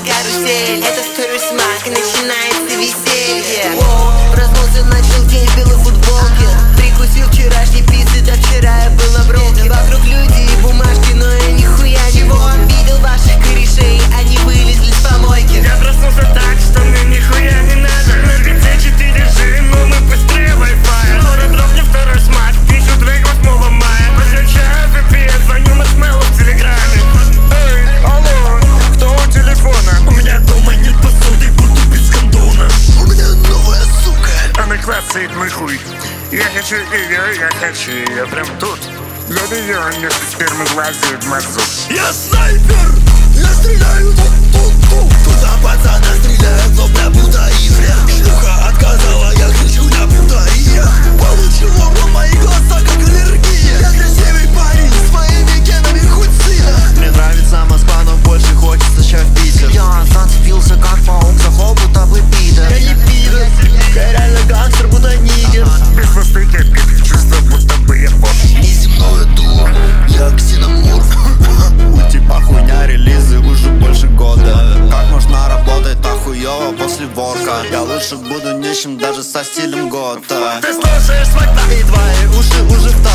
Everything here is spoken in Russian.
карусель. Это второй смак, и начинается веселье. Проснулся, начал день в белой футболке. Прикусил вчерашней пиццы, да вчера я был на броке. Вокруг люди и бумажки, но я нихуя не вон. Видел ваших корешей, они вылезли с помойки. Я проснулся так, что мне нихуя не надо. На лице 4G, но мы быстрее Wi-Fi. Скоро дропнет второй смак, пишу трек 8 мая. Подключаю VPN, звоню Маршмеллоу в телеграме. Эй, алло, кто у телефона? У меня дома нет посуды, буду без кондона. У меня новая сука. Она клацает мой хуй. Я хочу ее, я хочу ее прям тут. Для нее вместо спермы глазит мазут. Я снайпер, я стреляю туда пацана стреляют, но бля будто ивря. Шлюха отказала, я кричу, я будто и я. Получил урон, мои глаза как аллергия. Я красивый парень с моими генами хоть сына. Мне нравится Москва, но больше хочется ща в Питер. Я зацепился как паук за хол, будто бы пидор. Я не пидор, я реально гангстер, будто нигер. Без пустых кипит, чувство, будто бы я бог. Неземное дуо, я ксеноморф. У тебя хуйня, релизы уже больше года. Как можно работать так хуёво после ворка? Я лучше буду нищим даже со стилем гота. Ты слушаешь свой И твои уши уже в